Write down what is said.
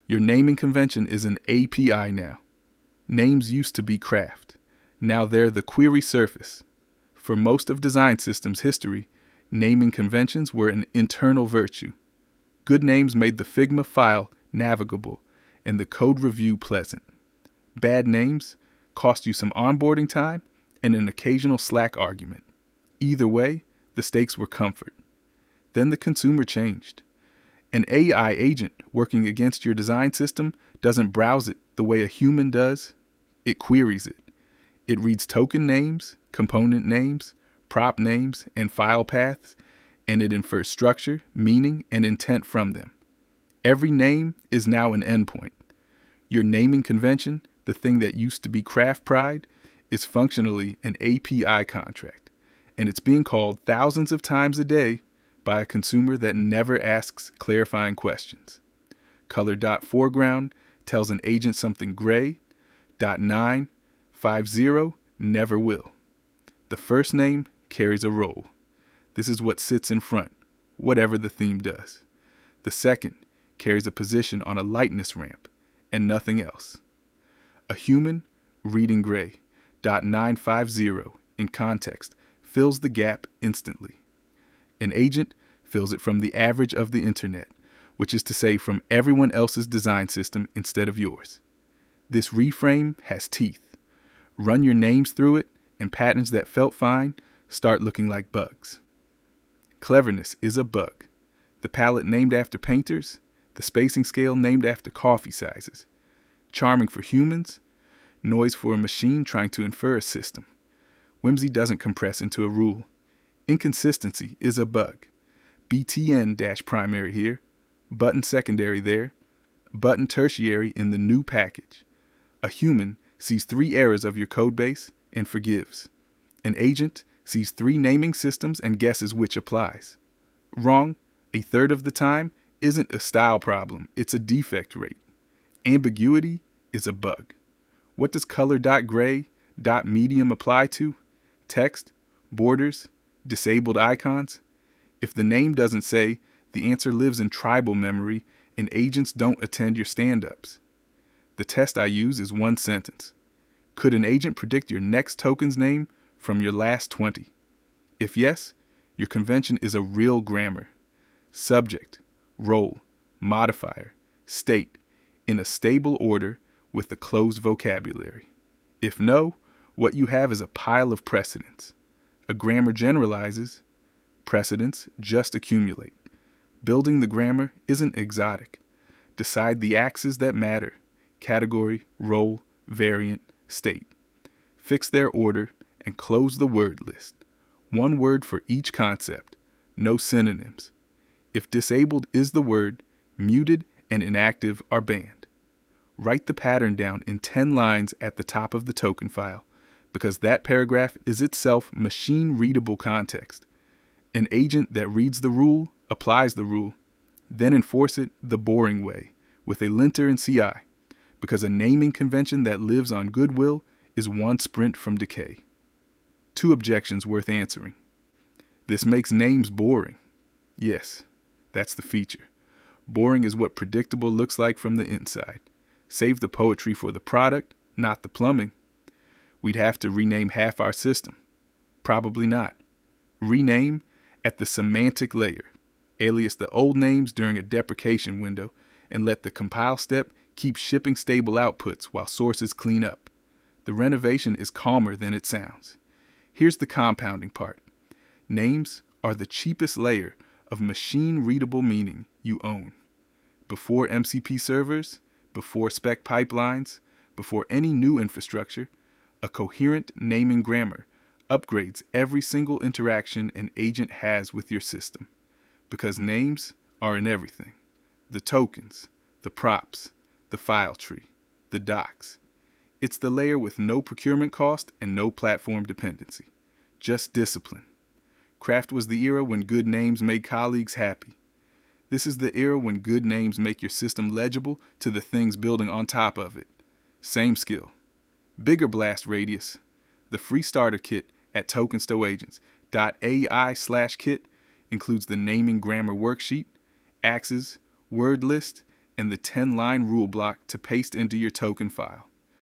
Your naming convention is an API now. Names used to be craft. Now they're the query surface. For most of design systems history, naming conventions were an internal virtue. Good names made the Figma file navigable and the code review pleasant. Bad names cost you some onboarding time and an occasional Slack argument. Either way, the stakes were comfort. Then the consumer changed. An AI agent working against your design system doesn't browse it the way a human does. It queries it. It reads token names, component names, prop names, and file paths, and it infers structure, meaning, and intent from them. Every name is now an endpoint. Your naming convention, the thing that used to be craft pride, is functionally an API contract, and it's being called thousands of times a day by a consumer that never asks clarifying questions. Color.foreground tells an agent something gray. .950 never will. The first name carries a role. This is what sits in front, whatever the theme does. The second carries a position on a lightness ramp, and nothing else. A human reading gray. .950 in context fills the gap instantly. An agent fills it from the average of the internet, which is to say from everyone else's design system instead of yours. This reframe has teeth. Run your names through it, and patterns that felt fine start looking like bugs. Cleverness is a bug. The palette named after painters, the spacing scale named after coffee sizes. Charming for humans, noise for a machine trying to infer a system. Whimsy doesn't compress into a rule. Inconsistency is a bug. BTN-primary here, button secondary there, button tertiary in the new package. A human sees 3 errors of your codebase and forgives. An agent sees 3 naming systems and guesses which applies. Wrong, a third of the time, isn't a style problem, it's a defect rate. Ambiguity is a bug. What does color.gray.medium apply to? Text, borders, disabled icons? If the name doesn't say, the answer lives in tribal memory and agents don't attend your stand-ups. The test I use is one sentence. Could an agent predict your next token's name from your last 20? If yes, your convention is a real grammar. Subject, role, modifier, state, in a stable order with a closed vocabulary. If no, what you have is a pile of precedents. A grammar generalizes, precedents just accumulate. Building the grammar isn't exotic. Decide the axes that matter: category, role, variant, state. Fix their order and close the word list. One word for each concept, no synonyms. If disabled is the word, muted and inactive are banned. Write the pattern down in 10 lines at the top of the token file, because that paragraph is itself machine-readable context. An agent that reads the rule applies the rule, then enforce it the boring way, with a linter and CI, because a naming convention that lives on goodwill is one sprint from decay. 2 objections worth answering. This makes names boring. Yes, that's the feature. Boring is what predictable looks like from the inside. Save the poetry for the product, not the plumbing. We'd have to rename half our system. Probably not. Rename at the semantic layer. Alias the old names during a deprecation window, and let the compile step keep shipping stable outputs while sources clean up. The renovation is calmer than it sounds. Here's the compounding part. Names are the cheapest layer of machine-readable meaning you own. Before MCP servers, before spec pipelines, before any new infrastructure, a coherent naming grammar upgrades every single interaction an agent has with your system. Because names are in everything. The tokens, the props, the file tree, the docs. It's the layer with no procurement cost and no platform dependency. Just discipline. Craft was the era when good names made colleagues happy. This is the era when good names make your system legible to the things building on top of it. Same skill. Bigger blast radius. The free starter kit at tokenstoagents.ai/kit includes the naming grammar worksheet, axes, word list, and the 10-line rule block to paste into your token file.